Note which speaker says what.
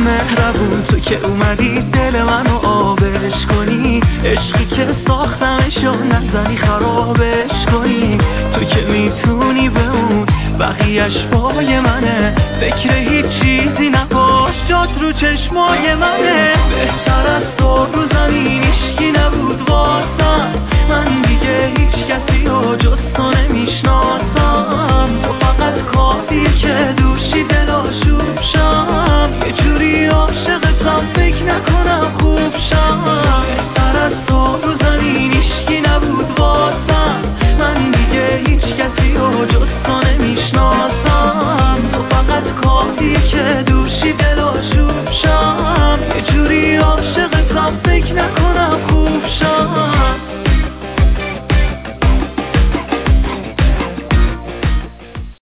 Speaker 1: مهربون، تو که اومدی دل منو آبش کنی، عشقی که ساختمشو نزنی خرابش کنی. تو که میتونی به اون بقیهش پای منه، فکر هیچ چیز